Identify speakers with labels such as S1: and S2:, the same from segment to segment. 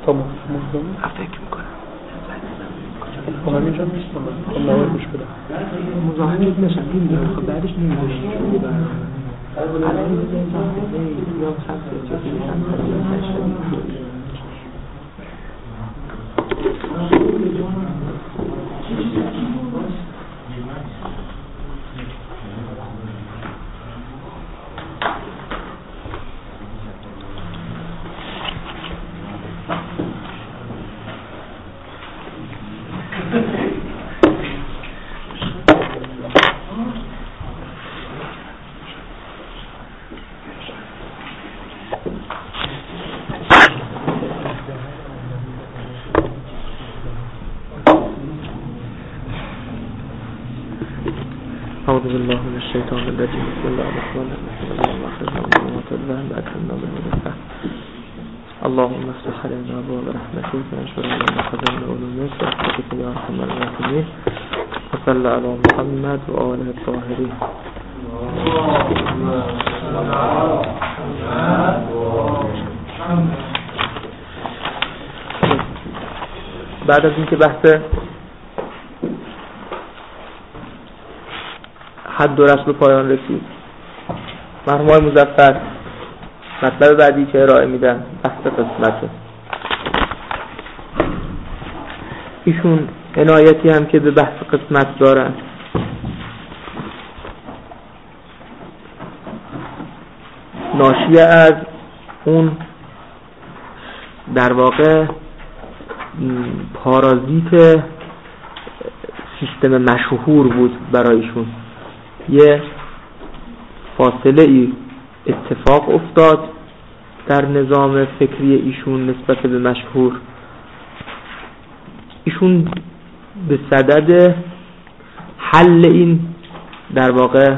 S1: تا مفهوم
S2: فکر میکنم
S1: با همینجا نیست من نوار گوش بدم
S2: مزاحمت نشم این خب بعدش نمیدونی الان بزنیم یا سبت چیزی
S3: أعوذ بالله من الشيطان الرجيم بسم الله الرحمن الرحيم اللهم اخرجنا من ظلمات الوهم وأكرمنا بنور الفهم اللهم افتح علينا أبواب رحمتك وانشر علينا خزائن علومك برحمتك يا أرحم الراحمين وصل على محمد وآله الطاهرين. بعد از اینکه بحث حد و رسم پایان رسید، مرحوم آقای مظفر مطلب بعدی که ارائه میدن بحث قسمته. ایشون عنایتی هم که به بحث قسمت دارن ناشی از اون در واقع پارازیت سیستم مشهور بود برایشون. یه فاصله ای اتفاق افتاد در نظام فکری ایشون نسبت به مشهور. ایشون به صدد حل این در واقع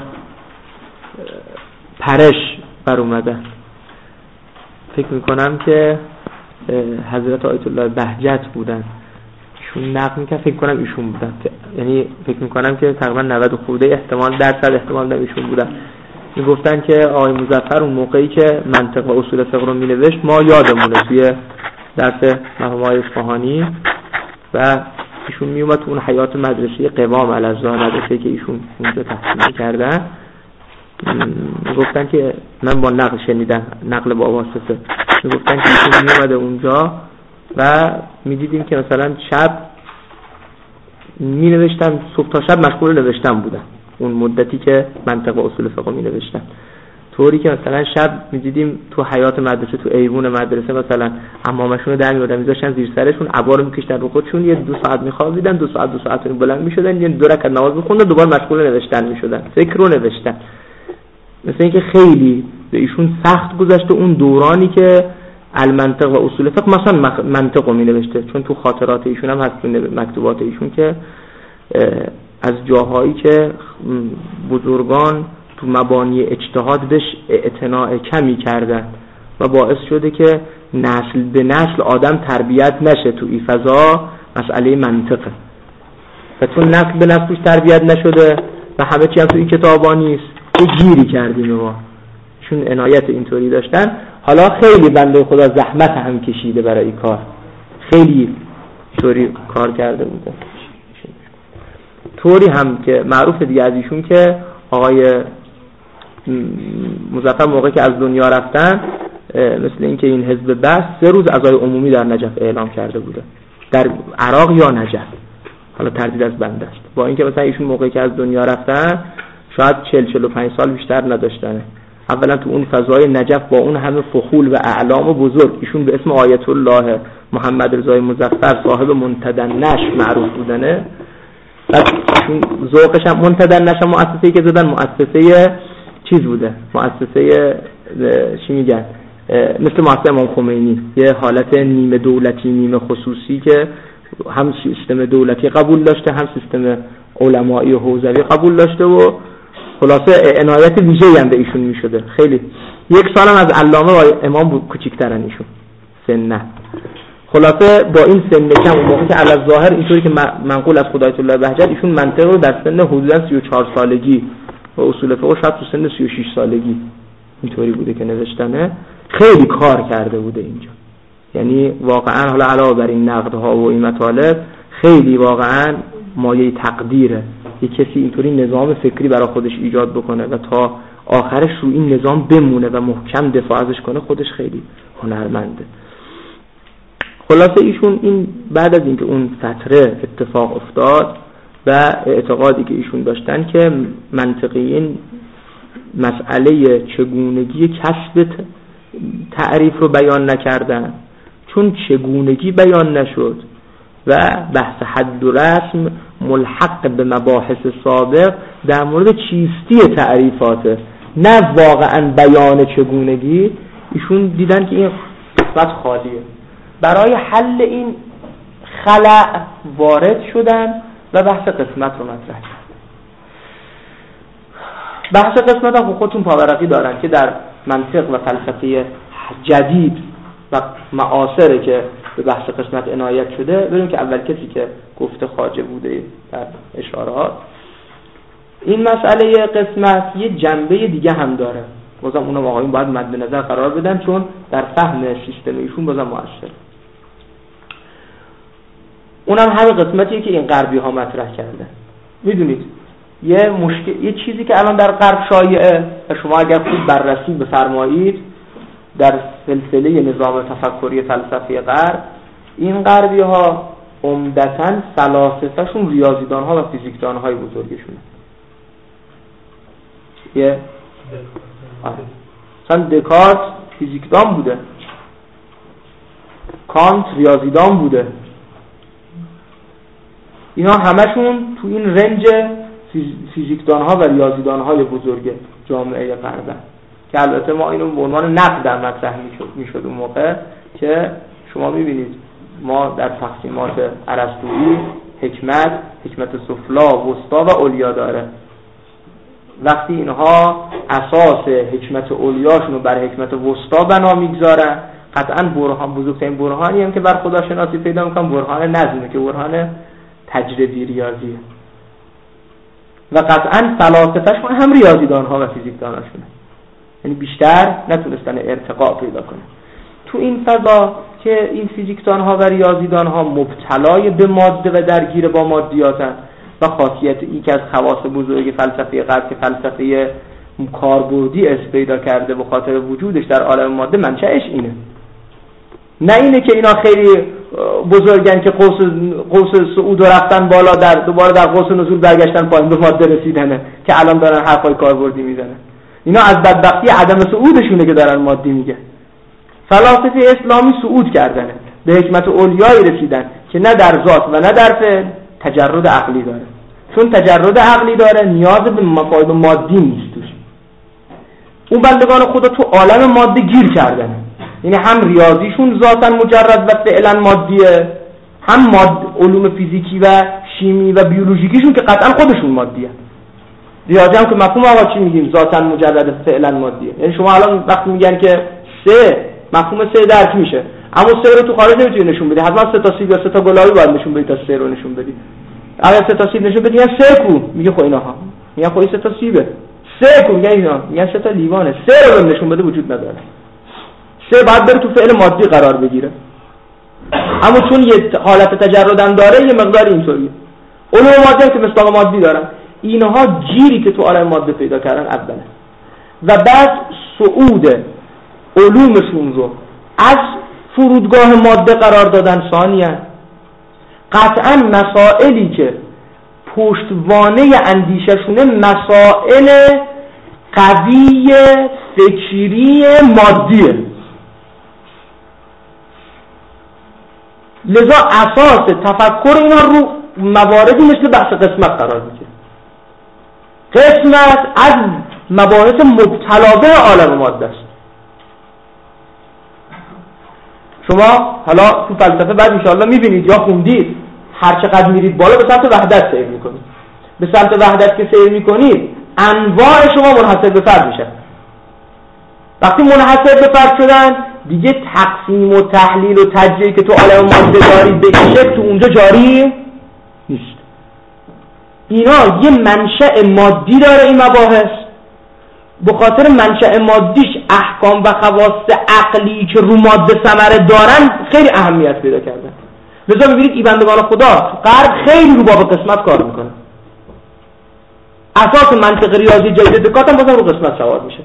S3: پرش بر اومدن. فکر میکنم که حضرت آیت الله بهجت بودن ایشون نقل میکنم، فکر کنم ایشون بودن، یعنی فکر میکنم که تقریبا 90 خورده احتمال درصد احتمال ایشون بودن. میگفتن که آقای مظفر اون موقعی که منطق و اصول فقه رو مینوشت ما یادمونه توی درس مرحوم آقای اصفهانی و ایشون میومد تو اون حیات مدرسه قوام الازهر، مدرسه‌ای که ایشون اونجا تحصیل کردن، میگفتن که من با نقل شنیدم، نقل با واسطه، میگفتن که ایشون میومده اونجا و میدیدیم که مثلا شب می نوشتن، صبح تا شب مشغول نوشتن بودن اون مدتی که منطق و اصول فقه می نوشتن، طوری که مثلا شب می دیدیم تو حیات مدرسه، تو ایوون مدرسه مثلا عمامشون رو در می‌آوردن میذاشتن زیر سرشون، عبا رو می‌کشتن رو خودشون، یه 2 ساعت می‌خوابیدن، 2 ساعت بلند می‌شدن، یه 2 رکعت نماز می‌خوندن، دوباره مشغول نوشتن می‌شدن، فکر رو نوشتن. مثلا اینکه خیلی به ایشون سخت گذشته اون دورانی که المنطق و اصول فقه مثلا منطق رو می نوشته، چون تو خاطرات ایشون هم هست، تو مکتوبات ایشون که از جاهایی که بزرگان تو مبانی اجتهاد بهش اعتناع کمی کردن و باعث شده که نسل به نسل آدم تربیت نشه تو این فضا مسئله منطقه و چون نسل به نسل توش تربیت نشده و همه چی هم تو این کتابا نیست، یه گیری کردیم ما. چون عنایت اینطوری داشتن. حالا خیلی بنده خدا زحمت هم کشیده برای این کار، خیلی طوری کار کرده بوده، طوری هم که معروف دیگه از ایشون که آقای مظفر موقعی که از دنیا رفتن، مثل اینکه این حزب بس 3 روز عزای عمومی در نجف اعلام کرده بوده، در عراق یا نجف، حالا تردید از بنده است، با اینکه مثلا ایشون موقعی که از دنیا رفتن شاید 40-45 سال بیشتر نداشتنه. اولا تو اون فضای نجف با اون همه فخول و اعلام و بزرگ، ایشون به اسم آیت الله محمد رضای مظفر صاحب منتدنش معروف بودنه. بعد ایشون ذوقش هم منتدنش هم مؤسسه‌ای که زدن مؤسسه چیز بوده، مؤسسه چی میگن، مثل مؤسسه امام خمینی، یه حالت نیمه دولتی نیمه خصوصی که هم سیستم دولتی قبول داشته هم سیستم علمایی و حوزوی قبول داشته و خلاصه عنایت ویژه‌ای هم به ایشون میشده. خیلی 1 سال هم از علامه و امام کوچیک‌ترن ایشون سنه. خلاصه با این سن کم اون موقع که علی ظاهر اینطوری که منقول از خدایت الله بهجت ایشون منطق رو در سن حدوداً 34 سالگی و اصول فقه شاید تو سن 36 سالگی اینطوری بوده که نوشتنه. خیلی کار کرده بوده اینجا، یعنی واقعا حالا علاوه بر این نقدها و این مطالب خیلی واقعا مایه تقدیره یک کسی اینطوری نظام فکری برای خودش ایجاد بکنه و تا آخرش رو این نظام بمونه و محکم دفاع ازش کنه، خودش خیلی هنرمنده. خلاصه ایشون این بعد از اینکه اون فتره اتفاق افتاد و اعتقادی که ایشون داشتن که منطقیین مسئله چگونگی کسب تعریف رو بیان نکردن، چون چگونگی بیان نشد و بحث حد و رسم ملحق به مباحث سابق در مورد چیستی تعریفاته، نه واقعا بیان چگونگی. ایشون دیدن که این قسمت خالیه، برای حل این خلأ وارد شدن و بحث قسمت رو مطرح کردن. بحث قسمت هم خودتون پاورقی دارن که در منطق و فلسفه جدید و معاصره که به بحث قسمت عنایت شده. ببینیم که اول کسی که گفته خواجه بوده در اشارات. این مسئله قسمت یه جنبه دیگه هم داره، بازم اونم آقایون باید مد نظر قرار بدن چون در فهم سیستم ایشون بازم مؤثر. اونم همین قسمتیه که این غربی ها مطرح کرده. میدونید یه چیزی که الان در غرب شایعه و شما اگر خوب بررسی بفرمایید در سلسله نظام تفکری فلسفه غرب، این غربی ها عمدتاً فلاسفه‌شون ریاضیدان ها و فیزیکدان های بزرگشونه. مثلا دکارت فیزیکدان بوده، کانت ریاضیدان بوده، اینا همشون تو این رنج فیزیکدان ها و ریاضیدان های بزرگ جامعه غربن که البته ما اینو به عنوان نقد در مطرح میشد اون موقع که شما میبینید ما در تقسیمات ارسطویی حکمت سفلا، وسطا و علیا داره. وقتی اینها اساس حکمت علیاشون رو بر حکمت وسطا بنا میگذارن، قطعا برهان بزرگترین برهانی هم که بر خداشناسی پیدا میکنن برهان نظمه که برهان تجربی ریاضیه و قطعا فلاسفه‌شون هم ریاضیدان ها و فیزیکدان هاشونه، یعنی بیشتر نتونستن ارتقا پیدا کنن. تو این فضا که این فیزیکدان ها و ریاضیدان ها مبتلای به ماده و درگیر با مادیاتن و خاصیت این که از خواص بزرگ فلسفه غرب که فلسفه کاربردی اسم پیدا کرده به خاطر وجودش در عالم ماده، منشأش اینه، نه اینه که اینا خیلی بزرگن که قوس صعود رو رفتن بالا دوباره در قوس نزول برگشتن پایین به ماده رسیدنه که الان دارن حرفای کاربردی میزنن. اینا از بدبختی عدم صعودشونه که دارن مادی میگه. فلاسفه اسلامی صعود کردنه، به حکمت علیایی رسیدن که نه در ذات و نه در فعل تجرد عقلی داره. چون تجرد عقلی داره نیاز به مفاهیم مادی نیست توش. اون بندگان خدا تو عالم ماده گیر کردن، یعنی هم ریاضیشون ذاتاً مجرد و فعلا مادیه، هم علوم فیزیکی و شیمی و بیولوژیکیشون که قطعا خودشون مادیه. ریاضی هم که مفهوم آقا چی میگیم ذاتاً مجرد فعلا مادیه، یعنی شما الان وقتی میگن که مفهوم سه درک میشه، اما سه رو تو خارج نمیتونی نشون بدی، حتما سه تا سیب یا سه تا گلابی باید نشون بدی تا سه رو نشون بدی. اگه سه تا سیب نشون بدی میگن سه کو، میگه خب اینها میگن خب سه تا سیبه، سه کو میگن اینا میگن سه تا لیوانه، سه رو نشون بده وجود نداره. سه باید بره تو فعل مادی قرار بگیره، اما چون یه حالت تجردن داره یه مقدار اینطوریه. علوم ماده که مصداق مادی دارن، اینها گیری که تو عالم ماده پیدا کردن اوله و بعد صعود علومشون رو از فرودگاه ماده قرار دادن ثانیاً. قطعاً مسائلی که پشتوانه اندیششونه مسائل قوی فکری مادیه، لذا اساس تفکر اینا رو مواردی مثل بحث قسمت قرار میگیره. قسمت از مباحث مبتلا به عالم ماده است. شما حالا تو فلسفه بعد انشاءالله میبینید یا خوندید هر چقدر میرید بالا به سمت وحدت سیر میکنید. به سمت وحدت که سیر میکنید انواع شما منحصر به فرد میشه. وقتی منحصر به فرد شدن دیگه تقسیم و تحلیل و تجزیه که تو عالم ماده دارید به این شکل تو اونجا جاری نیست. اینا یه منشأ مادی داره این مباحث به خاطر منشأ مادیش احکام و خواص عقلی که رو ماده ثمره دارن خیلی اهمیت پیدا کردن. لذا می‌بینید ای بندگان خدا غرب خیلی رو باب قسمت کار میکنه. اساس منطق ریاضی جدید دکارت هم بازم رو قسمت سوار میشه.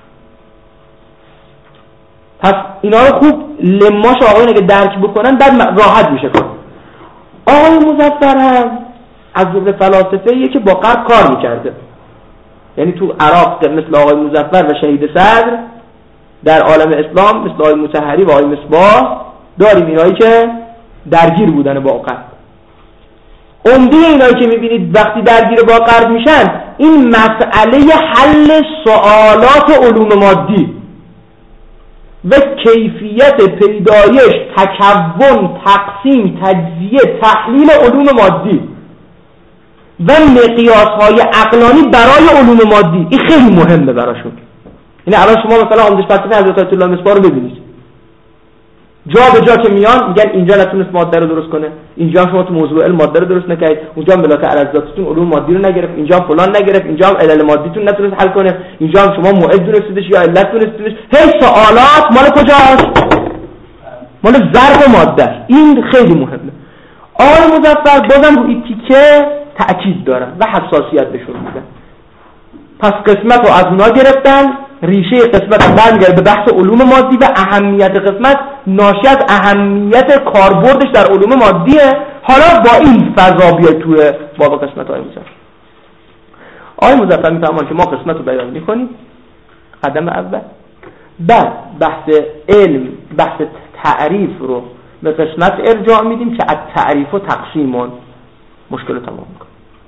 S3: پس اینا رو خوب لماش آقایون اگه درک بکنن بعد راحت میشه کار. آقای مظفر هم از جمله فلاسفه‌ایه که با غرب کار میکرده. یعنی تو عراق مثل آقای مظفر و شهید صدر، در عالم اسلام مثل آقای مطهری و آقای مصباح داریم اینایی که درگیر بودن با غرب. عمده اینایی که میبینید وقتی درگیر با غرب میشن این مسئله حل سوالات علوم مادی و کیفیت پیدایش، تکون، تقسیم، تجزیه، تحلیل علوم مادی و مقیاس‌های عقلانی برای علوم مادی این خیلی مهمه براشون. یعنی الان شما مثلا عمدش فلسفه حضرت آیت الله مصباح رو ببینید، جا به جا که میان میگن اینجا نتونست ماده رو درست کنه، اینجا شما تو موضوع علم ماده رو درست نکردید، اونجا ملاک علزاتتون علوم مادی رو نگرفت، اینجا فلان نگرفت، اینجا هم علل مادیتون نتونست حل کنه، اینجا هم شما موعد دونستیدش یا علت دونستیدش. هی سوالات مال کجاست؟ مال ظرف ماده است. این خیلی مهمه. آقای مظفر بازم رو این تیکه تأکید دارن و حساسیت بهشون میدن. پس قسمت رو از اونا گرفتن، ریشه قسمت رو برمیگرده به بحث علوم مادی و اهمیت قسمت ناشی از اهمیت کاربردش در علوم مادیه. حالا با این فضا بیاید توی باب قسمت های مظفر. آقای مظفر میفهمان که ما قسمت رو بیان میکنیم قدم اول، بعد بحث علم، بحث تعریف رو به قسمت ارجاع میدیم که از تعریف و تقسیمون مشکل تمام میکنه.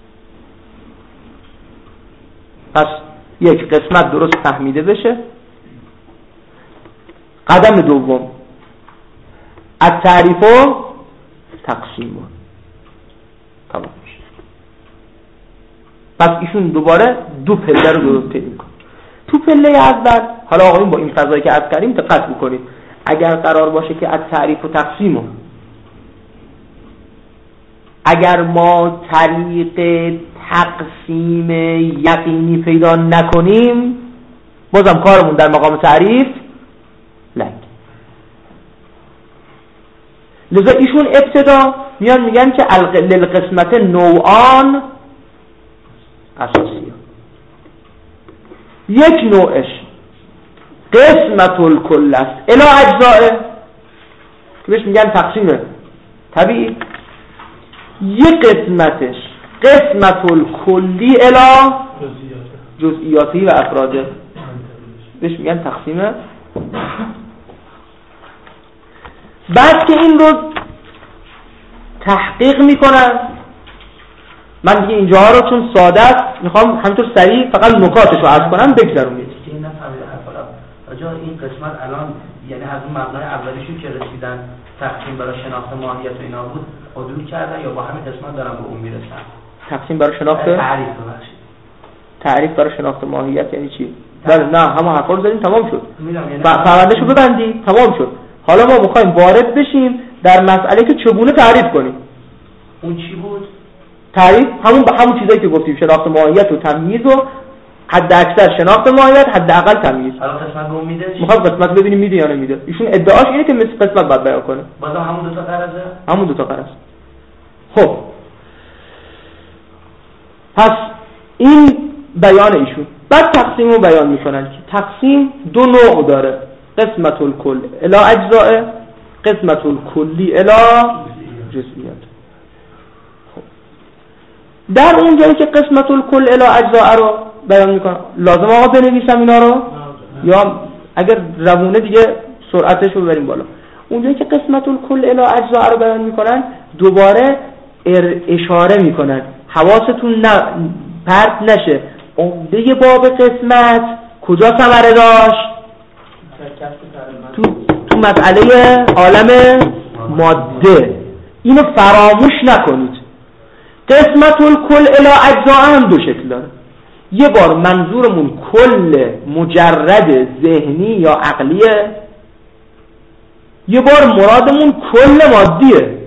S3: پس یک قسمت درست فهمیده بشه، قدم دوم از تعریف و تقسیمون تمام میشه. پس ایشون دوباره دو پله رو درست طی میکنه. تو پله اول حالا آقایون با این فضایی که عرض کردیم دقت بکنید، اگر قرار باشه که از تعریف و تقسیمون اگر ما طریق تقسیم یقینی پیدا نکنیم بازم کارمون در مقام تعریف لنگ. لذا ایشون ابتدا میگن که للقسمت نوعان اساسی. یک نوعش قسمت الکل است الی اجزاء که بهش میگن تقسیم طبیعی. یک قسمتش قسمت الکلی الی جزئیاتی و افراده بهش میگن تقسیم. بعد که این رو تحقیق میکنن، من دیگه اینجاها رو چون ساده است میخوام همینطور سریع فقط نکاتش رو عرض کنم بگذرونید.
S4: این نفهمیده راجع این قسمت الان یعنی از اون مبنای اولیشون که رسیدن تقسیم برای شناخت ماهیت و اینا بود عدول کردن یا با همین قسمت دارن به اون میرسن؟
S3: تقسیم برای شناخت
S4: تعریف
S3: برای شناخت ماهیت یعنی چی؟ بله نه همه حرفا رو زدیم تمام شد.
S4: یعنی
S3: پروندهشو ببندی تمام شد. حالا ما میخوایم وارد بشیم در مسئله که چگونه تعریف کنیم.
S4: اون چی بود؟
S3: تعریف همون چیزایی که گفتیم، شناخت ماهیت و تمییز و حد اکثر شناخت ماهیت، حد اقل تمییز.
S4: حالا قسمت رو میده؟
S3: میخوام قسمت ببینیم میده یا نمیده. ایشون ادعاش اینه که مثل قسمت باید بیان کنه.
S4: بازم همون دو تا قرضه؟
S3: همون دو تا قرض. خب پس این بیان ایشون. بعد تقسیم رو بیان میکنن که تقسیم دو نوع داره، قسمت الکل الی اجزاء، قسمت الکلی الی جزئیات. در اون جایی که قسمت الکل الی اجزاء رو بیان میکنن لازم آقا بنویسم اینا رو یا اگر روونه دیگه سرعتش رو ببریم بالا. اونجایی که قسمت الکل الی اجزاء رو بیان میکنن دوباره اشاره میکنن حواستون پرت نشه. عمده باب قسمت کجا ثمره داشت؟ تو مسئله عالم ماده. اینو فراموش نکنید. قسمت الکل الی اجزاء هم دو شکل داره. یه بار منظورمون کل مجرد ذهنی یا عقلیه، یه بار مرادمون کل مادیه.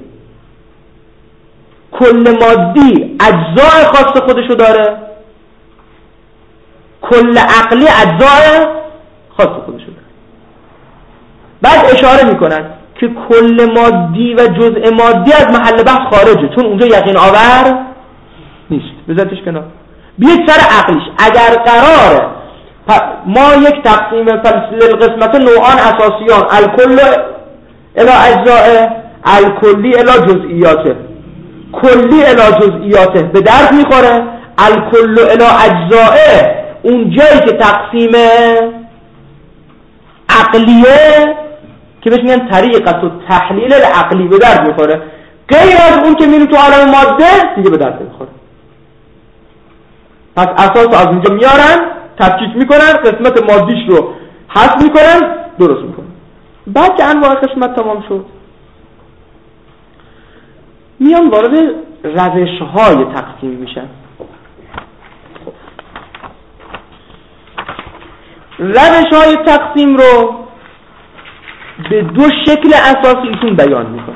S3: کل مادی اجزاء خاص خودشو داره، کل عقلی اجزای خاص خودش داره. بعد اشاره میکنن که کل مادی و جزء مادی از محل بحث خارجه، چون اونجا یقین آور نیست. بذارتش کنار. بیایید سر عقلیش. اگر قراره ما یک تقسیم قسمت نوعان اساسیان الکل الی اجزاء، الکلی الی جزئیاته، کلی الی جزئیاته به درد میخوره. الکل الی اجزاء اون جایی که تقسیم عقلیه که بهش میگن طریقت و تحلیل عقلی به درد میخوره. غیر از اون که میره تو عالم ماده دیگه به درد نمیخوره. پس اساس از اونجا میارن، تفکیک میکنن، قسمت مادیش رو حذف میکنن، درست میکنن. بعد که انواع قسمت تمام شد میان وارد روش‌های تقسیم میشن. روش‌های تقسیم رو به دو شکل اساسی ایشون بیان میکنه.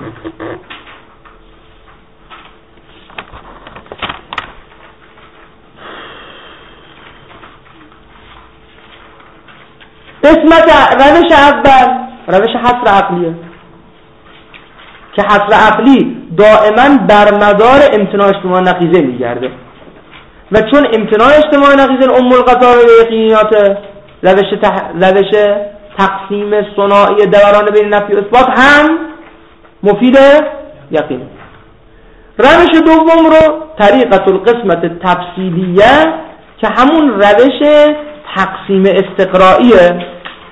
S3: روش اول روش حصر عقلیه که حصر عقلی دائما بر مدار امتناع اجتماع نقیضه میگرده و چون امتناع اجتماع نقیضه ام القطار و یقینیات، روش تقسیم ثنایی دوران بین نفی و اثبات هم مفید یقین. روش دوم رو طریقت القسمت تفصیلیه که همون روش تقسیم استقرائیه.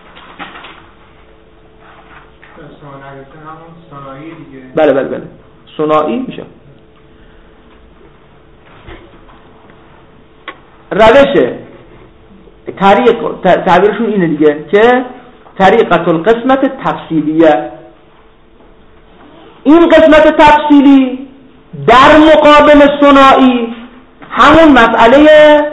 S3: بله ثنایی میشه. روش تعبیرشون اینه دیگه که طریقت القسمت تفصیلیه. این قسمت تفصیلی در مقابل ثنایی همون مسئله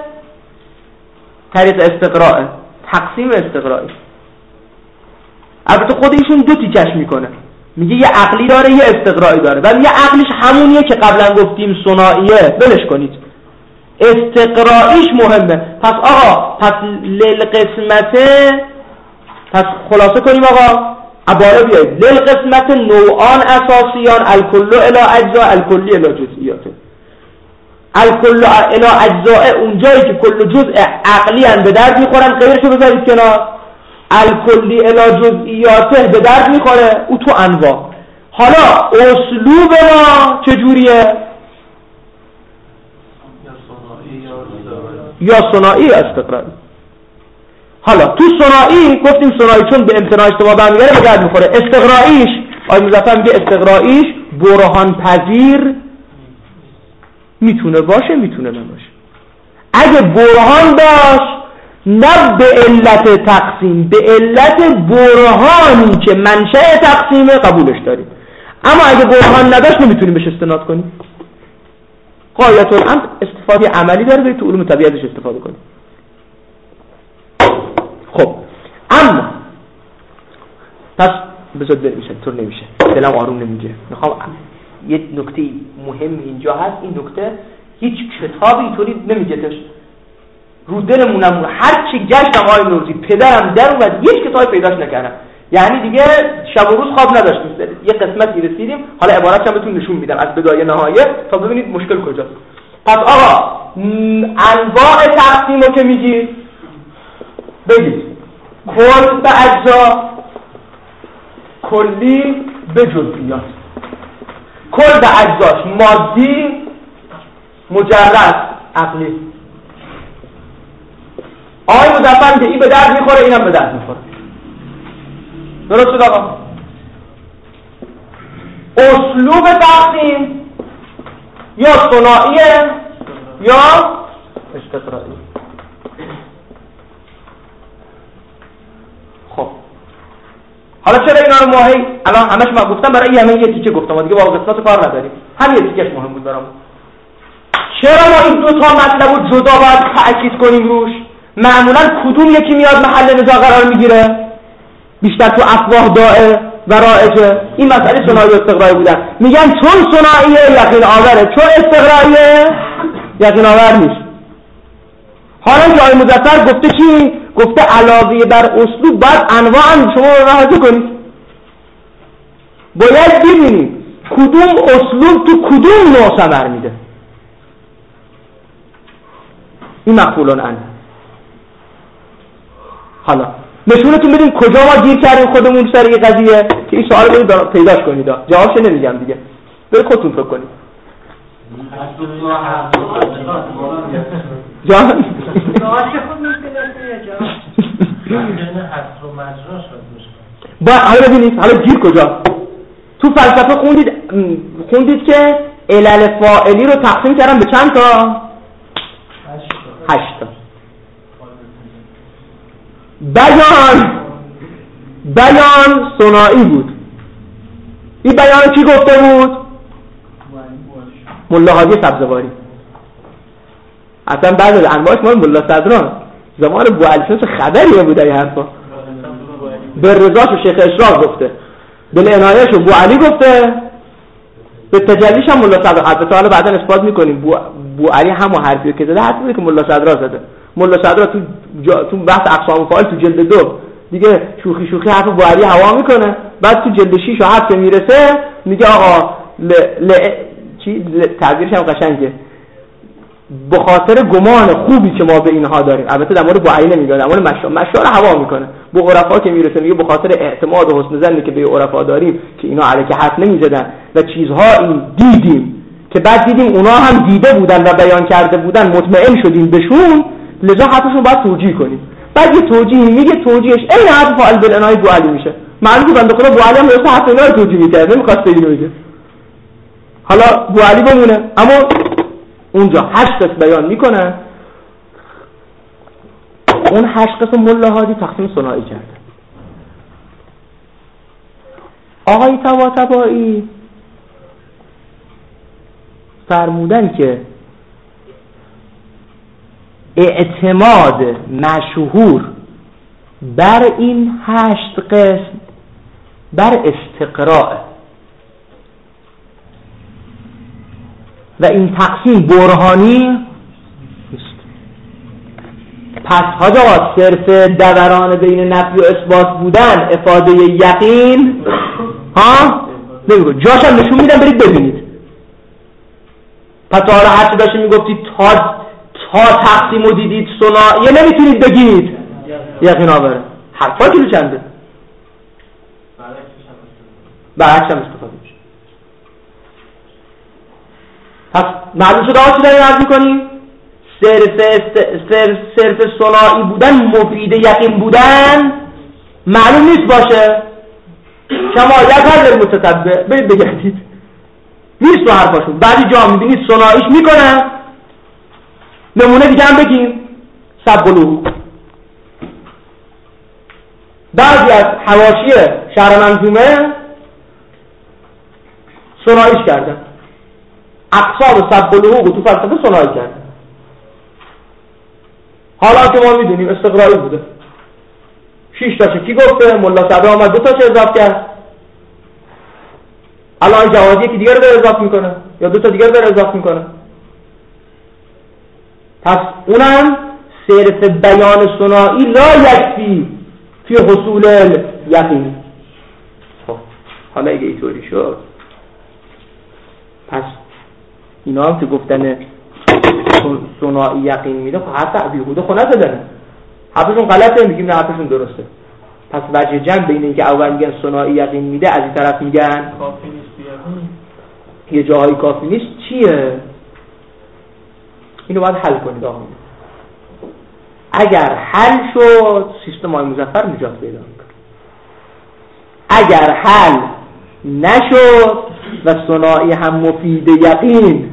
S3: طریق استقراء، تقسیم استقرائی. البته خود ایشون دو تیکش میکنه، میگه یه عقلی داره یه استقرائی داره و یه عقلیش همونیه که قبلا گفتیم ثنائیه، بلش کنید. استقرائیش مهمه. پس آقا للقسمته، پس خلاصه کنیم آقا عباره بیایید للقسمت نوعان اساسیان الکل الی اجزاء الکلی الی جزئیاته. الکل الی اجزاء اونجایی که کل جزء عقلی ان به درد میخورن، غیرشو بذارید کنار. الکلی الی جزئیاته به درد میخوره، او تو انواع. حالا اسلوب ما چجوریه؟ یا ثنایی استقراری. حالا تو ثنایی گفتیم ثنایی چون به امتناع اجتماع برمیگره به درد میخوره. استقراییش آقای مظفر میگه استقراییش برهان پذیر میتونه باشه میتونه نباشه. اگه برهان داشت نه به علت تقسیم، به علت برهانی که منشأ تقسیمه قبولش داریم. اما اگه برهان نداشت نمیتونیم بهش استناد کنیم. غایت الامر استفاده عملی داره، برید تو علوم طبیعتش استفاده کنیم. خب اما پس بذار بمیشه طور نمیشه، دلم آروم نمیگه. میخوام یه نکته مهم اینجا هست. این نکته هیچ کتابی اینطوری نمیگهش رو دلمونم. هر چی گشتم آقای نوروزی پدرم در اومد یک کتاب پیداش نکردم. یعنی دیگه شب و روز خواب نداشتیم. یه قسمتی رسیدیم، حالا عبارتش هم بهتون نشون میدم از بدایه نهایه تا ببینید مشکل کجاست. پس آقا انواع تقسیم رو که میگید بگید کل به اجزا، کلی به جزئیات. کل به اجزاش مادی، مجرد، عقلی. آقای مظفر که این به درد میخوره اینم به درد میخوره. درست شد آقا؟ اسلوب تقسیم یا ثنائیه یا استقرایی. خب حالا چرا اینا رو ما الان همش ما گفتم برای همه یه تیکه گفتم دیگه با قسمت کار نداریم. همین تیکش مهم بود برام. چرا ما این دو تا مطلب رو جدا باید تأکید کنیم روش؟ معمولا کدوم یکی میاد محل نزاع قرار میگیره؟ بیشتر تو افواه دائه و رائجه. این مسئله ثنایی و استقرایی بودن. میگن چون ثنائیه یقین آوره، چون استقراییه یقین آور نیست. حالا که آقای مظفر گفته چی؟ گفته علاوه بر اسلوب باید انواع شما رو راحت کنید. باید ببینید کدوم اسلوب تو کدوم نوع ثمر میده. این مقبولان عنه. حالا نشونتون بدیم کجا ما گیر کردیم خودمون سر این قضیه که این سوال رو پیداش کنید. جوابش نمیگم دیگه، برای خودتون فکر کنید. جان حالا ببینید حالا گیر کجا. تو فلسفه خوندید که علل فاعلی رو تقسیم کردن به چند تا؟ 8 تا. بیان ثنایی بود. این بیان کی گفته بود؟ ملا حاجی سبزواری. اصلا بعد از انواعش مال ملا صدران زمان بوعلیشون چه خبریه بوده این حرفا. به رضاش و شیخ اشراق گفته، به عنایش و بوعلی گفته، به تجلیش هم ملا صدران. البته حالا بعدا اثبات میکنیم بوعلی همون حرفیه که زده، حرفی که ملا صدران زده. ملا صدران تو بحث اقسام فاعل تو جلد 2 دیگه شوخی حرف بوعلی هوا میکنه. بعد تو جلد 6 و 7 که میرسه میگه آقا تعبیرش هم قشنگه، به خاطر گمان خوبی که ما به اینها داریم. البته در مورد بوعلی نمیگه، در مورد مشار هوا میکنه. به عرفا که میرسه میگه به خاطر اعتماد و حسن ظنی که به عرفا داریم که اینا علیه حرف نمیزدن و چیزهایی دیدیم که بعد دیدیم اونا هم دیده بودن و بیان کرده بودن، مطمئن شدیم بهشون، لذا حرفشون باید توجیه کنیم. بعد یه توجیه میگه، توجیهش این حرف فاعل بالعنای بوعلی میشه. معلومه بنده خدا بوعلی هم اصلا حرف اینا رو توجیه میکرد، نمیخواسته اینو بگه. حالا بوعلی بمونه، اما اونجا 8 قسم بیان میکنه. اون 8 قسم ملا حاجی تقسیم ثنایی کرده. آقای طباطبایی فرمودن که اعتماد مشهور بر این 8 قسم بر استقراء و این تقسیم برهانی نیست. پس حاجا صرف دوران بین نفی و اثبات بودن افاده یقین نمیگو. جاش هم نشون میدم برید ببینید. پس حالا هرچی داشته میگفتید تا تقسیم رو دیدید ثنائیه نمیتونید بگید یقین آوره. حرفا کلو چنده؟ برعکس هم استفاده میشه. پس معلوم شد آقا چی داریم عرض میکنیم؟ صرف ثنایی بودن مفید یقین بودن معلوم نیست باشه. شمایت هر داری متتبع برید بگردید نیست تو حرفاشون. بعضی جا میبینید ثناییش میکنن. نمونه دیگه هم بگیم سبقلو. بعضی از حواشی شرح منظومه ثناییش کردن. اقسام سبقلو تو فلسفه ثنایی کردن. حالا که ما میدونیم استقرایی بوده. 6 تاشه کی گفته؟ ملا صدر آمد 2 تاشه اضافه کرد. الان جوادی که دیگر رو داره اضافه میکنه یا 2 تا دیگر داره اضافه میکنه. پس اونم صرف بیان ثنایی لا یکفی فی حصول یقین. خب حالا اگه اینطوری شد پس اینا هم که گفتن ثنایی یقین میده خب حتی بیهوده خب نزدنه. حرفشون غلطه میگیم نه حرفشون درسته. پس وجه جمع بین اینکه اول میگن ثنایی یقین میده از این طرف میگن
S1: کافی نیست
S3: یه جاهایی کافی نیست چیه؟ اینو باید حل کنید آقا. اگر حل شد سیستم آقای مظفر نجات پیدا میکنه. اگر حل نشد و ثنایی هم مفید یقین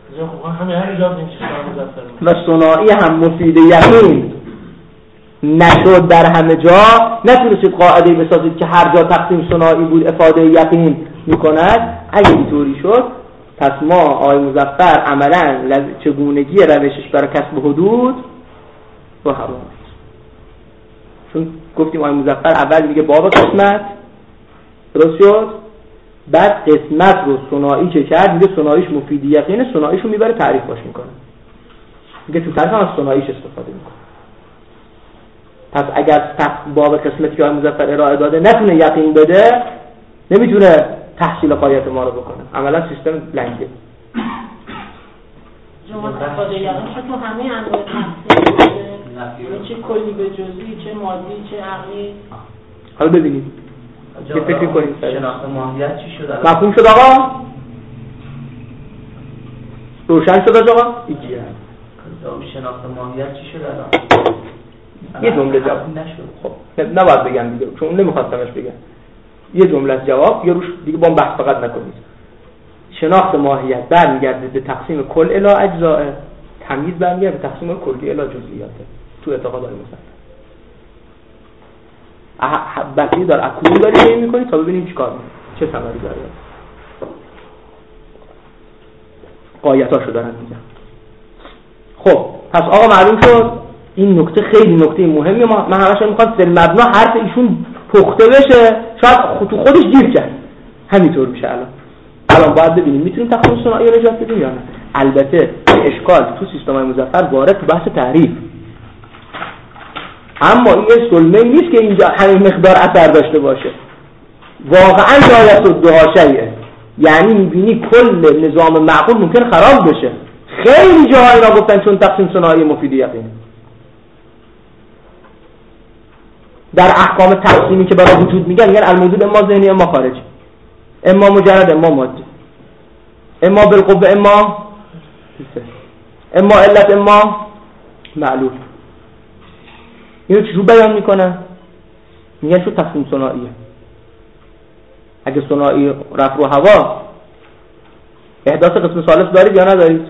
S3: و ثنایی هم مفید یقین نشد در همه جا، نتونستید قاعده بسازید که هر جا تقسیم ثنایی بود افاده یقین میکند. اگه اینطوری شد پس ما آقای مظفر عملا چگونگی روشش برای کسب حدود با هوا. چون گفتیم آقای مظفر اول میگه باب قسمت درست شد، بعد قسمت رو ثنایی که کرد میگه ثناییش مفید یقینه، ثناییش رو میبره تعریف باش میکنه. میگه تو طرف هم از ثناییش استفاده میکنه. پس اگر باب قسمتی که مظفر ارائه داده نتونه یقین بده، نمیتونه تحصیل غایت ما رو بکنه. عملا سیستم لنگه.
S2: جمعه استفاده یقین تو همه انواع تحصیل چه کلی به جزئی، چه مادی، چه عقلی.
S3: حالا ببینید یه فکر کنید
S4: شناخت ماهیت چی شد؟
S3: مفهوم شد آقا؟ روشن شد آقا؟ ایجیه
S4: شناخت ماهیت چی شد الان؟
S3: یه جمله جواب
S4: نشد.
S3: خب نباید بگم دیگه، چون اون نمیخواستمش بگم. یه جمله از جواب، یه روش دیگه با هم بحث فقط نکنید. شناخت ماهیت برمیگرده به تقسیم کل الی اجزاء، تمییز برمیگرده به تقسیم کلی الی جزئیات تو اعتقادات مصدق. بقیه داره اکولی داری میکنید تا ببینیم چیکار میکنه، چه ثمری داره. غایتاشو دارن میگن. خب پس آقا معلوم شد این نکته خیلی نکته مهمی. من همش میخوام فی المبنا حرف ایشون پخته بشه، شاید تو خودش گیر کرد. همینطور میشه الان باید ببینیم میتونیم تقسیم ثنایی رو نجات بدیم یا نه. البته اشکال تو سیستم‌های مظفر وارد تو بحث تعریف، اما این سلمه نیست که اینجا همین مقدار اثر داشته باشه. واقعا جایت الدها شیئه، یعنی میبینی کل نظام معقول ممکن خراب بشه. خیلی جاها اینا گفتن چون تقسیم ثنایی مفید یقینه. در احکام تقسیمی که برای وجود میگن الموجود اما ذهنی اما خارجی، اما مجرد اما مادی، اما بالقوه اما اما علت اما معلول. اینو چجور بیان میکنن؟ میگن شو تقسیم ثنائیه. اگه ثنایی رفع رو هوا احداث قسم ثالث دارید یا ندارید؟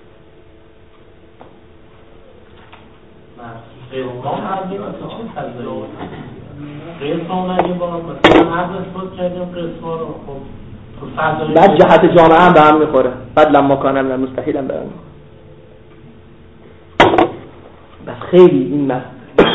S3: بعد جهت جامعه هم به هم میخوره. بعد لما کانه من مستحیل هم به هم میخوره. بس خیلی این مست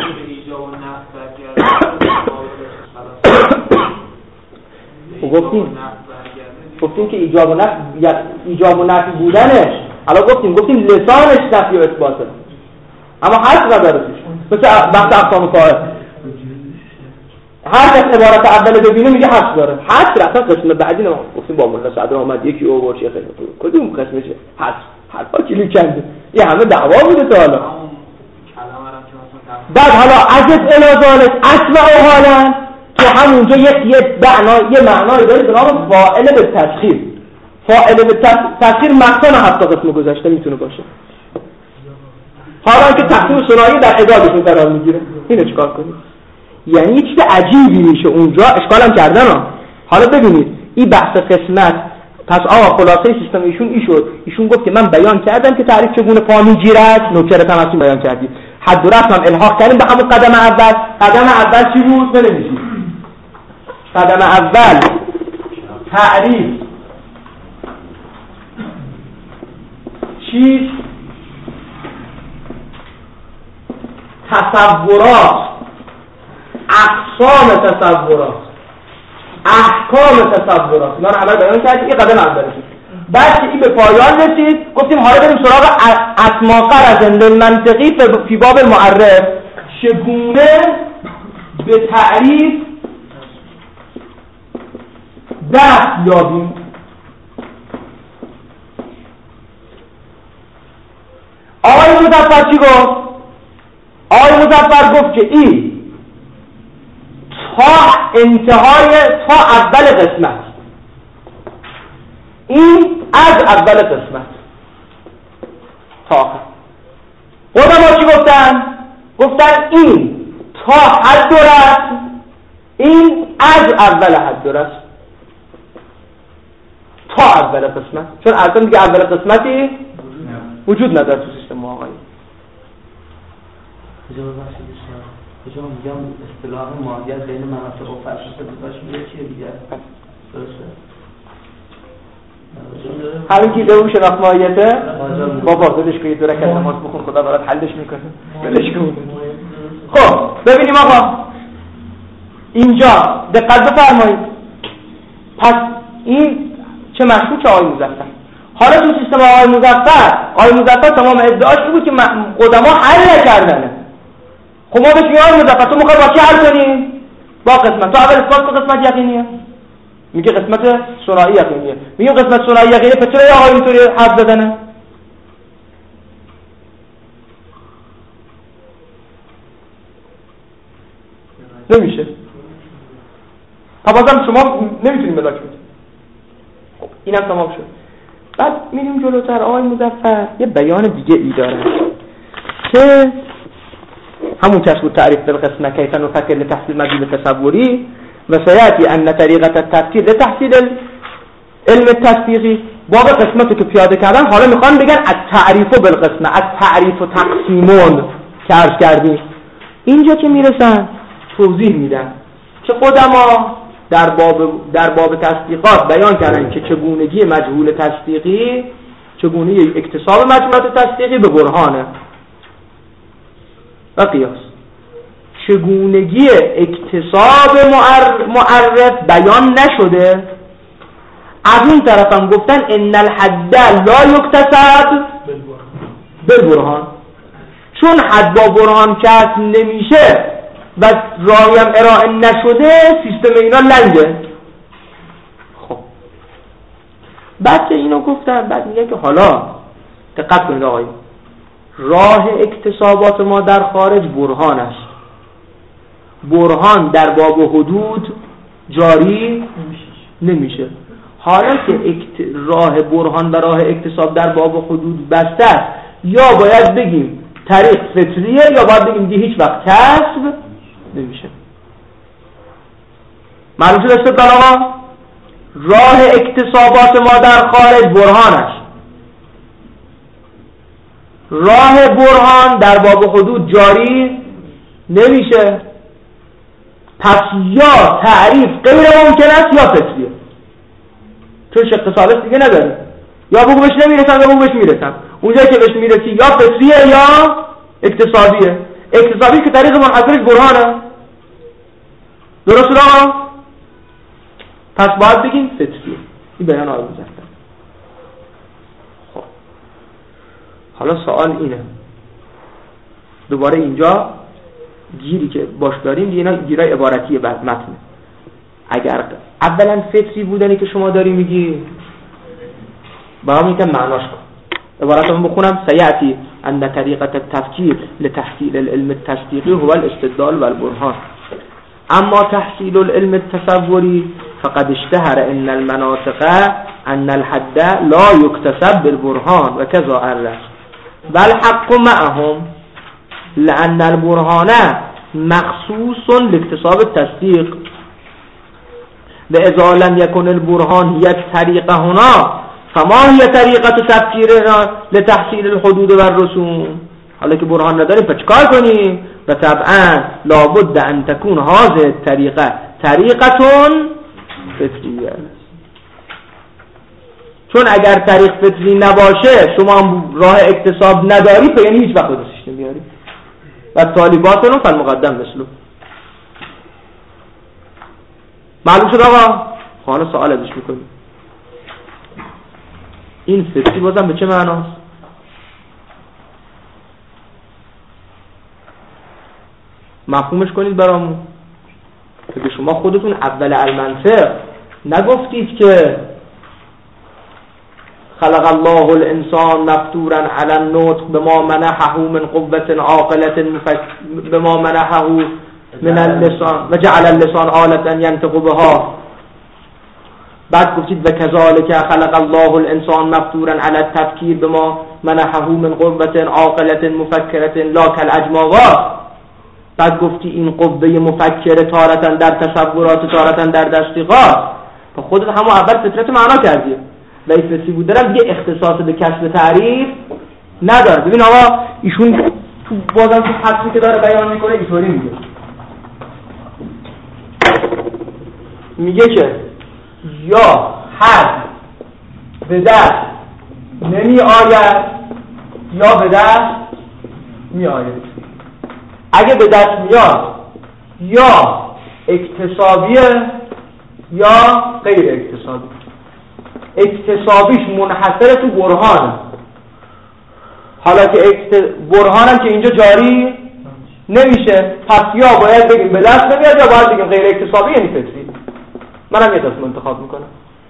S3: گفتیم که ایجاب و نفی بودنش، حالا گفتیم لسانش نفی و اثباته، اما حد نداره توش. مثل بحث اقسام فاعل، هر کس عبارت اول ببینه میگه حد داره. حد اصلا قسم بعدی نه. گفتیم با مولا صدر آمد یکی اوور شیخ کدوم قسمشه؟ حد حرفا کلی کنده. یه همه دعوا بوده تا حالا. بعد حالا عجز الازالت اسمع و حالا تو همونجا یه معنای داری به نام فاعل به تسخیر. فاعل به تسخیر مقصان هفت قسم گذشته میتونه باشه. حالا که تقسیم ثنایی در عدادشون قرار میگیره، اینو چیکار کنید؟ یعنی یه چیز عجیبی میشه اونجا. اشکالم کردن ها. حالا ببینید این بحث قسمت. پس آقا خلاصه سیستم ایشون ایشون گفت که من بیان کردم که تعریف چگونه پا میگیرد، نکرت هم بیان کردید. حد و رفع هم الحاق کردیم به همون قدم اول. قدم اول چی بود؟ بنویسید. قدم اول تعریف چیز، تصورات، اقسام تصورات، احکام تصورات. من عمل بیان کردیم. این قدم اولش. بعد که این به پایان رسید گفتیم حالا بریم سراغ اسما قرض منطقی فی باب المعرف. چگونه به تعریف دست یابیم. آقای مظفر چی گفت؟ آقای مظفر گفت که این تا انتهای تا اول قسمت، این از اول قسمت تا آخر. قدما چی گفتن؟ گفتن این تا حد رسم، این از اول حد رسم تا اول قسمت. چون اصلا دیگه اول قسمتی وجود نداره تو سیستم ما. آقایی
S4: کجا میگم اصطلاح ماهیت بین مناطق و فرشته بوداش میگه چیه دیگه؟ درسته؟
S3: همین که دو شناخت ماهیته بابا دلش که یه دو رکعت نماز بخون خدا برات حلش میکنه. ولش کن. خب ببینیم آقا اینجا دقت بفرمایید. پس این چه مشروع چه آقای مظفر. حالا تو سیستم آقای مظفر تمام ادعاش این بود که قدما حل نکردنه. خب ما بهش میگیم آقای مظفر تو میخوای با چی حل کنی؟ با قسمت. تو اول اثبات کن قسمت یقینیه. میگه قسمت ثنایی یقینیه. میگه قسمت ثنایی یقینیه، پس چرا آقای اینطوری حرف زدنه؟ نمیشه. بازم شما نمیتونید ملاک بدید. خب اینم تمام شد. بعد میریم جلوتر. آقای مظفر یه بیان دیگه ای داره که همون کس بود تعریف بالقسمه کیف نفکر لتحصیل مدلول تصوری و سیأتی ان طریقه التفکیر لتحصیل علم التصدیقی. باب قسمتو که پیاده کردن حالا میخوان بگن از تعریف بالقسمه، از تعریف و تقسیمون که عرض کردیم. اینجا که میرسن توضیح میدن که قدما در باب تصدیقات بیان کردن که چگونگی مجهول تصدیقی، چگونگی اکتساب مجهولات تصدیقی به برهانه و قیاس. چگونگی اکتساب معرف بیان نشده. از این طرف هم گفتن ان الحد لا یکتسب بالبرهان، چون حد با برهان کسب نمیشه و راهی هم ارائه نشده سیستم اینا لنگه. خب بعد که اینو گفتن، بعد میگه که حالا دقت کنید آقای، راه اکتسابات ما در خارج برهان است. برهان در باب حدود جاری نمیشه. حالا که راه برهان و راه اکتساب در باب حدود بسته است، یا باید بگیم طریق فطریه یا باید بگیم دیگه هیچ وقت کسب نمیشه. معلوم شد استدلال آقا؟ راه اکتسابات ما در خارج برهان است. راه برهان در باب حدود جاری نمیشه. پس یا تعریف غیر ممکن است یا فطریه، چون شق ثالث دیگه نداره. یا بگو بهش نمیرسم یا بگو بهش میرسم. اونجایی که بهش میرسی یا فطریه یا اکتسابیه. اکتسابی که طریق منحصرش برهانه. درست شد آقا؟ پس باید بگیم فطریه. این بیان آقای مظفر. خب حالا سوال اینه، دوباره اینجا گیری که باش داریم اینا گیرای عبارتی متن. اگر اولا فطری بودنی که شما داری میگی، با هم میگم معناش کن. عبارتمو بخونم: سیأتی ان طریقه التفکیر لتحصیل العلم التصدیقی هو الاستدلال و البرهان، اما تحصیل العلم التصوری فقد اشتهر ان المناطق ان الحد لا يكتسب بالبرهان و كذا عرف والحق معهم لأن البرهان مخصوص لاكتساب التصديق وإذا لم يكن البرهان هي الطريقة هنا فما هي طريقة تفكيرنا لتحصيل الحدود والرسوم. حالا که برهان نداریم پس چیکار کنیم؟ و طبعا لابد ان تكون هذه الطريقة طريقة فطرية، چون اگر طریق فطری نباشه شما راه اکتساب نداری پس یعنی هیچ وقت درستش نمیاری. و طالباتونو فالمقدم مثلو. معلوم شد آقا؟ حالا سوال ازش میکنیم این فطری بازم به چه معناست؟ مفهومش کنید برامون که شما خودتون اول المنطق نگفتید که خلق الله الانسان مفتورا على النطق بما منحه من قوة عاقلة بما منحه من اللسان و جعل اللسان آلة ينطق بها. بعد گفتید و كذلك خلق الله الانسان مفتورا على التفكير بما منحه من قوة عاقلة مفكرة لا كالاجماوات. بعد گفتی این قوه مفکره تارتن در تصورات تارتن در تصدیقات. تو خودت همون اول فطرت معنا کردی و این فطری بودن دیگه اختصاص به کسب تعریف نداره. ببین آقا ایشون تو بازم تو حدسی که داره بیان میکنه اینطوری میگه که یا حد به دست نمی آید یا به دست می آید. اگه به دست میاد یا اکتسابیه یا غیر اکتسابی. اکتسابیش منحصر تو برهان، حالا که برهانم که اینجا جاری نمیشه، پس یا باید بگیم به دست نمیاد یا باید بگیم غیر اکتسابی یعنی فطری. منم یه تصمیم انتخاب میکنم.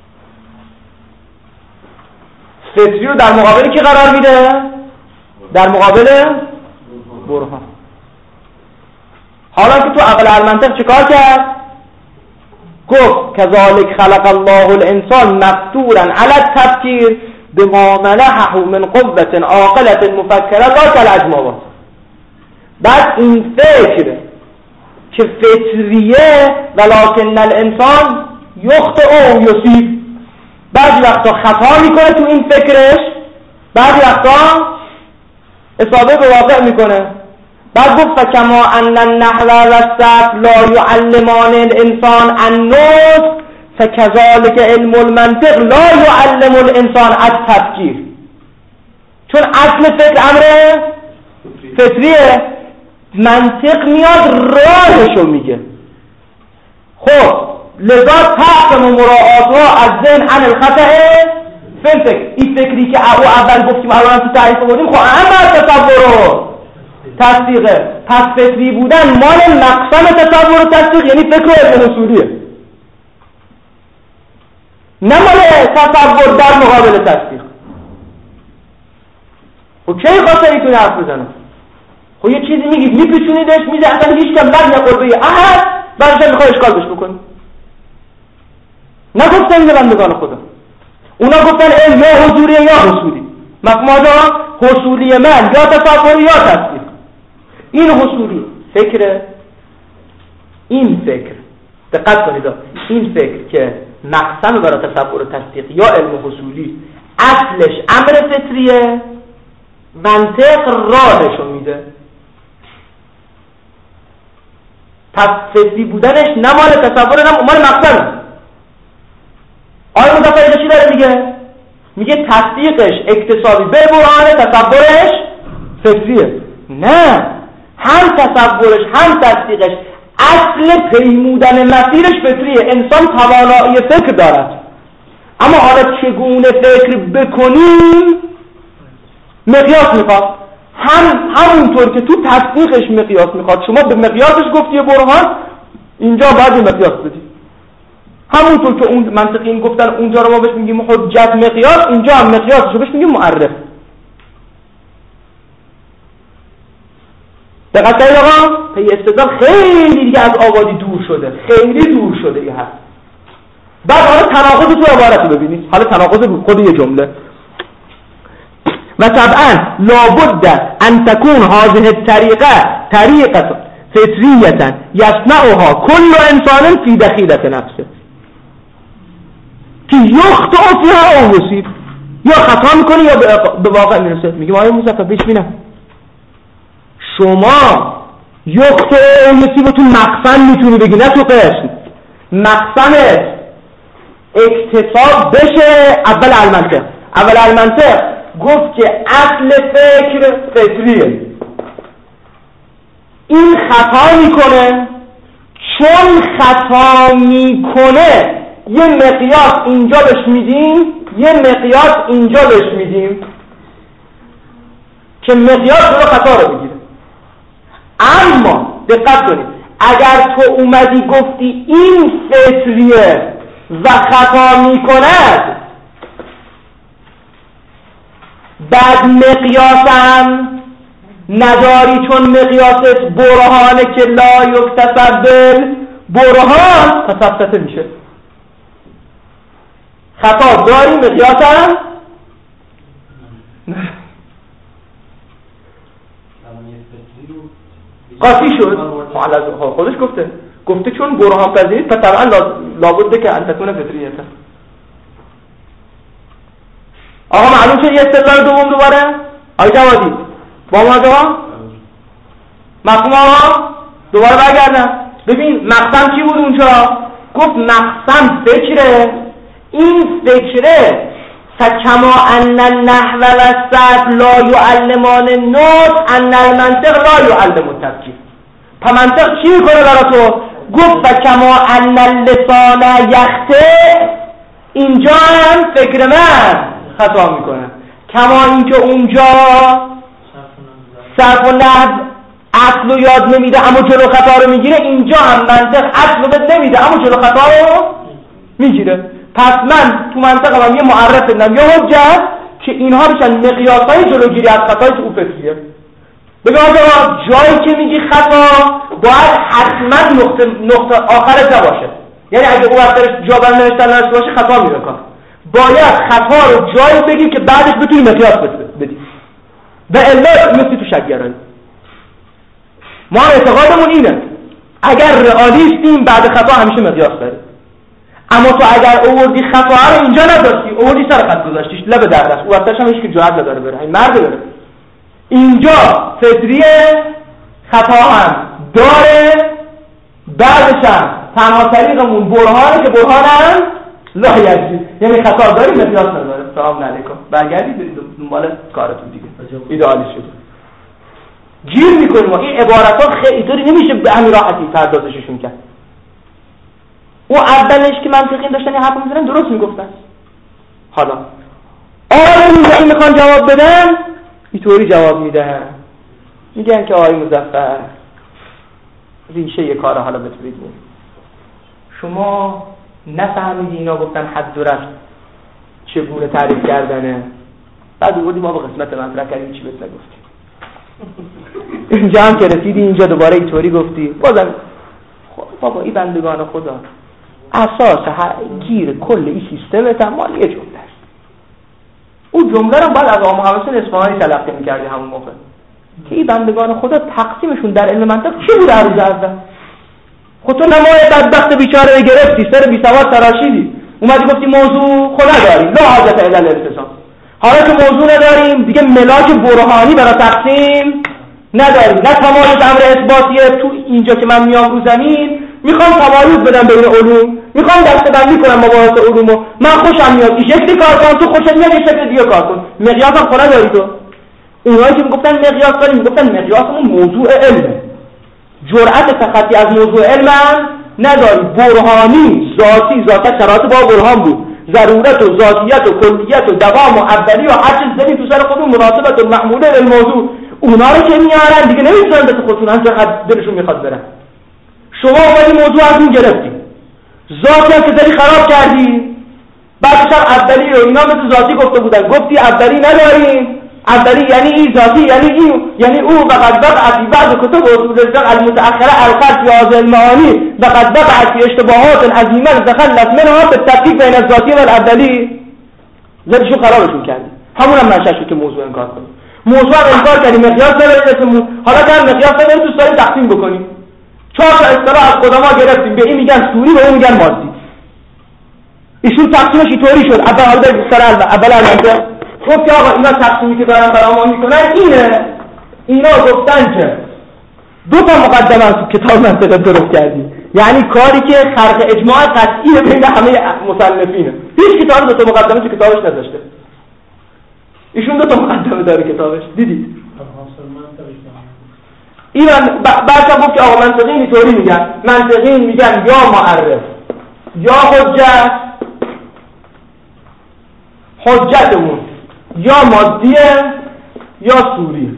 S3: فطری رو در مقابل کی قرار میده؟ در مقابل برهان. حالا که تو عقل المنطق چیکار کرد؟ گفت کذالک خلق الله الانسان مفطورا علی التفکیر بما منحه من قوة عاقلة مفکرة لا کالاجماوات. بعد این فکر که فطریه ولکن الانسان یخطئ و یصیب، بعضی وقتا خطا میکنه تو این فکرش، بعضی وقتا اصابه به واقع میکنه. بعد گفت فکما ان النحو والصرف لا يعلمان الانسان النطق فكذلك علم المنطق لا يعلم الانسان التفکیر. چون اصل فکر امر فطریه، منطق میاد راهشو میگه. خب لذا تحکم مراعاتها از ذهن عن الخطأ فکر. این فکری که اول گفتیم الان تو تعریف بودیم خب اما تصور تصدیقه، پس فطری بودن مال مقسم تصور و تصدیق یعنی فکر و علم اصولیه، نه مال تصور در مقابل تصدیق. خب کی خاطر ایتون حرف بزنم؟ خب یه چیزی میگید میپیچونیدش میزه اصلا هیچ کم لب نقلبه احد بعدش میخوای اشکال بش بکنی. نگفتن این بندگان خدا، اونا گفتن علم یا حضوریه یا حصولی. مفهوم آجا حصولی من یا تصور یا تصدیق. این حصولی فکره، این فکر دقت کنید، این فکر که مقسم برای تصور و تصدیق یا علم حصولی اصلش امر فطریه، منطق راهشو میده. پس فطری بودنش نه مال تصور نه مال مقسمه. آیا متفایده چی داره میگه؟ میگه تصدیقش اکتسابی به برهان، تصورش فطریه. نه، هم تصورش هم تصدیقش اصل پیمودن مسیرش فطریه. انسان توانایی فکر دارد، اما حالا چگونه فکر بکنیم مقیاس میخواد. همونطور که تو تصدیقش مقیاس میخواد، شما به مقیاسش گفتی برهان، اینجا باید مقیاس بدی. همونطور که اون منطقیین گفتن اونجا رو ما بهش میگیم حجت مقیاس، اینجا هم مقیاسش رو بهش میگیم معرف. دقت کنید آقا، پی استدلال خیلی دیگه از آبادی دور شده، خیلی دور شده این هست. بعد حالا تناقض تو عبارت رو ببینید، حالا تناقض خود یه جمله. و طبعا لابد ان تكون هذه الطریقه طریقه فطریه یصنعها کل انسان فی دخیلة نفسه که یخطئ فیها او یصیب، یا خطا میکنه یا به واقع میرسه. میگم آیا مصطفی پیش بینم شما یخطئ او یصیب تو مقسم میتونی بگی، نه تو قسم. مقسمت اکتساب بشه اول المنطق. اول المنطق گفت که اصل فکر فطریه، این خطا میکنه. چون خطا میکنه یه مقیاس اینجا بهش میدیم، یه مقیاس اینجا بهش میدیم که مقیاس رو خطا رو بگیره. اما دقت کنید، اگر تو اومدی گفتی این فطریه و خطا میکند، بعد مقیاسم نداری چون مقیاست برهانه که لا یکتسب برهان، تصفته میشه. خطا داری مقیاسم قاطی شد. خودش گفته چون برهان پذیرید پس طبعا لابده که انتکون فطریه. آقا معلوم شد یه استدلال دوم دوباره؟ آقای جوادی با ما جواب مفهوم آقا دوباره برگردم. ببین مقسم چی بود اونجا؟ گفت مقسم فکره. این فکره فکما ان النحو والصرف لا يعلمان النطق ان المنطق لا يعلم التفکیر. پس منطق چی میکنه برای تو؟ گفت فکما ان اللسان یخطئ اینجا هم فکر من خطا میکنم، کما اینکه اونجا صرف و نحو اصل رو یاد نمیده اما جلو خطا رو میگیره، اینجا هم منطق اصل رو بد نمیده اما جلو خطا رو میگیره. پس من تو منطقه هم یه معرف بدم یا حجت که اینها بشن مقیاس‌های جلوگیری از خطای تو فکریه. بگم آقا جایی که میگی خطا باید حتما نقطه آخرش نباشه، یعنی اگه او وقتش جا بر نوشتن نشته باشه خطا میره کار. باید خطا رو جایی بگیم که بعدش بتونی مقیاس بدی و الا میفتی تو شک‌گرایی. ما اعتقادمون اینه اگر رئالیستیم بعد خطا همیشه مقیاس داره، اما تو اگر آوردی خطا رو اینجا نداشتی، آوردی سر خط گذاشتیش لب دردست، او وقتش هم هیچ که جرأت نداره بره، این مرد بره. اینجا فطریه، خطا هم داره، بعدش هم تنها طریقمون برهانه که برهان هم لایجی، یعنی خطا داری مقیاس نداره. سلام علیکم، برگردید برید دنبال کارتون دیگه، ایدئالی شده. گیر میکنیم ما این عبارتات خیلی طوری نمیشه به همین راحتی پردازششون کرد. او اولش که منطقی داشتن یه حرف میزنن درست میگفتن، حالا این میخوان جواب بدن اینطوری جواب میدن، میگن که آقای مظفر ریشه یه کار حالا بتونید شما نفهمیدی اینا گفتن حد و رفت چگونه تعریف کردنه، بعد اوردی ما به قسمت مطرح کردیم چی بهت نگفتیم. اینجا هم که رسیدی اینجا دوباره اینطوری گفتی، بازم بابا این بندگان خدا اساس گیر کل این سیستمت هم مال یه جمله است. اون جمله رو بعد از آقا محمد اصفهانی تلقی می‌کردی همون موقع که این بندگان خدا تقسیمشون در علم منطق چی بود هر روز اول. خود تو نمای بدبخت بیچاره رو گرفتی، سر بی سواد تراشیدی، اومدی گفتی موضوع خدا داریم، لا حاجت الا الارتسام. حالا که موضوع نداریم دیگه ملاک برهانی برای تقسیم نداریم، نه تمایز امر اثباتیه. تو اینجا که من میام رو زمین میخوام تمایز بدم بین علوم، میخوام دسته‌بندی کنم مباحث علومو، من خوشم میاد این شکلی کار کنم، تو خوشت میاد این شکل دیگه کار کن. مقیاسم خدا داری تو. اونایی که میگفتن مقیاس داریم میگفتن مقیاسمون موضوع علمه، جرأت تخطی از موضوع علم نداری. برهانی ذاتی، ذات شرایط با برهان بود، ضرورت و ذاتیت و کلیت و دوام و اولی و هر چیز داریم تو سر خودمون مناسبت و محموله الموضوع. اونا رو که میارن دیگه نمیتونن به خودشون هر چقدر دلشون میخواد برن. شما اومدی موضوع از اون گرفتی، ذاتی هم که داری خراب کردی، بعدش هم اولی رو اینا مثل ذاتی گفته بودن، گفتی اولی نداریم، اولی یعنی این ذاتی یعنی او وقد وقع فی بعض کتب اصول الفقه المتأخره الخط فی هذه المعانی وقد وقع فی اشتباهات عظیمه تخلص منها بالتفکیک بین الذاتی و الاولی. زدشون خرابشون کردی، همون هم منشأ شد که موضوع انکار کنیم. موضوع انکار کردیم، مقیاس نداریم اسمون، حالا که مقیاس نداریم دوست داریم تقسیم بکنیم. 4 تا اصطلاح از قدما گرفتیم، به این میگن سوری به اون میگن مادی. ایشون تقسیمش اینطوری شد. اول المنطق گفت که آقا اینا تقسیمی که دارن برای ما میکنن اینه، اینا گفتن که 2 تا مقدمه از کتاب منطق درست کردی، یعنی کاری که خرق اجماع قطعی بین همه مصنفینه. هیچ کتابی 2 تا مقدمه تو کتابش نداشته، ایشون 2 تا مقدمه داره کتابش. دیدید این بعد گفت که آقا منطقین اینطوری میگن، منطقین میگن یا معرف یا حجت، حجتمون یا مادیه یا سوری.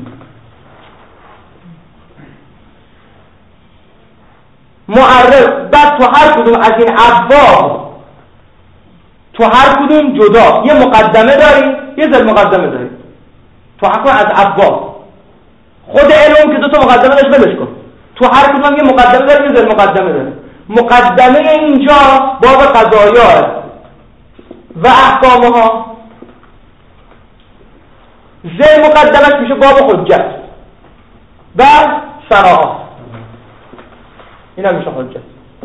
S3: معرف بعد تو هر کدوم از این ابواب تو هر کدوم جدا یه مقدمه داری، یه ضد مقدمه داری. تو هر کدوم از ابواب خود علم که 2 تا مقدمه داشت بلش کن، تو هر کدوم یه مقدمه داری، یه ضد مقدمه داری. مقدمه اینجا باب قضایا و احکامها، ضد مقدمش میشه باب حجت و صراحات، این هم میشه حجت.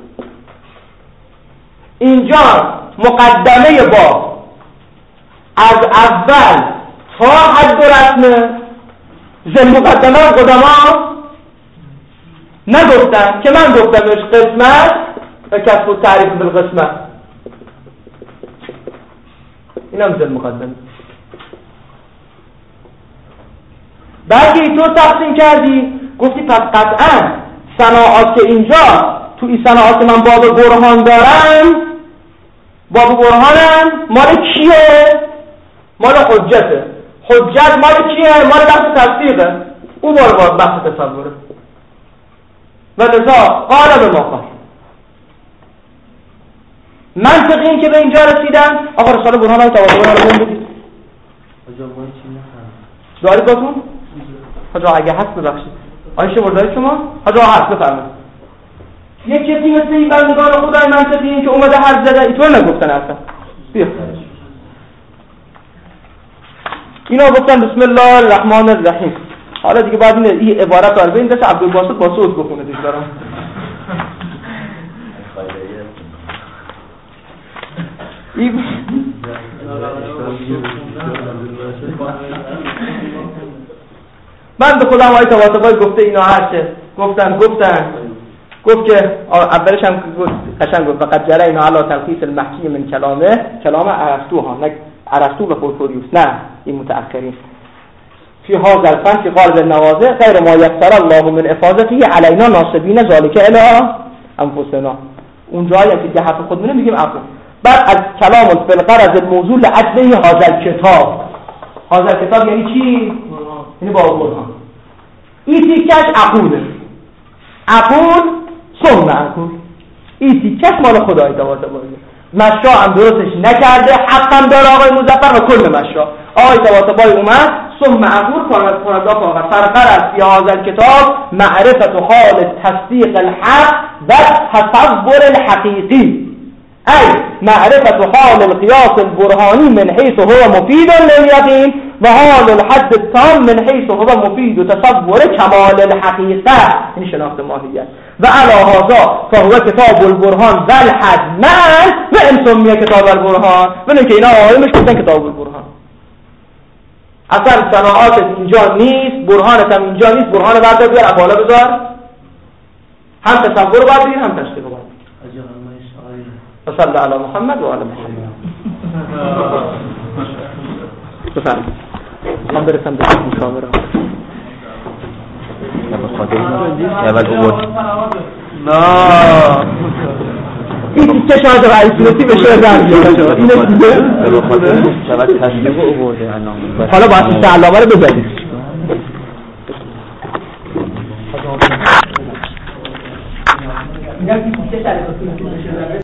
S3: اینجا مقدمه باب از اول تا حد رسمه، ضد مقدمه قدما نگفتن که من گفتمش قسمت و کسب و تعریف بالقسمت، این هم ضد مقدمه. بعد که اینطور تقسیم کردی گفتی پس قطعا صناعات که اینجا تو این صناعات من باب برهان دارم باب برهانم مال کیه؟ مال حجته. حجت مال کیه؟ مال بحث تصدیقه. او بار بحث تصوره. و لذا قال به ما قال. منطق این که به اینجا رسیدن. آقا رساله برهان های تواتر رو بگید. داری باتون؟ حاجا اگه هست ببخشید. آیشه مردای شما؟ حاجا هست بفرمایید. یک کسی مثل این بندگان خدای منطقی این که اومده حرف زده اینطور نگفتن اصلا. بیا. اینا گفتن بسم الله الرحمن الرحیم. حالا دیگه بعد این عبارت رو ببین دست عبدالباسط با صوت بخونه دیگه دارم. من به خودم آیت واسطای گفته اینا هرچه گفتن گفت که اولش هم قشنگ گفت فقط جره اینا علا تلخیص المحکی من کلام ارسطو ها، نه ارسطو و پورفوریوس، نه این متأخرین. فی هذا الفن که قال بالنوازع غیر ما یسر الله من افاضته علینا ناصبین ذالک الی انفسنا. اون جایی که دیگه حرف خودمونه میگیم عفو. بعد از کلام فی الغرض الموضوع لاجله هذا الکتاب. هذا الکتاب یعنی چی؟ یعنی با برهان. این تیکش عقوله. عقول ثم عقول. این تیکش مال خدای تعالی باشه. مشا هم درستش نکرده، حق هم داره آقای مظفر و کل مشا. آقای طباطبایی اومد ثم عقول پاراگراف آقا فرقرد فی هذا الکتاب معرفت حال تصدیق الحق و تصور الحقیقی، ای معرفت حال القیاس البرهانی من حیث هو مفید للیقین و حال الحد التام من حیث هو مفید تصور کمال الحقیقه. این شناخت ماهیت. و علی هذا فهو کتاب البرهان و الحد معا و ان سمی کتاب البرهان. ببینید که اینا آقایمش گفتن کتاب البرهان. اصلا صناعات اینجا نیست، برهانت هم اینجا نیست. برهان بردار بیار بالا بذار، هم تصور باید بگیر هم تشریح باید. صلی علی محمد و آل محمد. بفرمایید. من برسم به مشاوره. نه این که شاید رئیسیتی بشه زنگ اینه دیگه شاید تصدیق او برده. حالا باید علامه رو بزنید. میگم که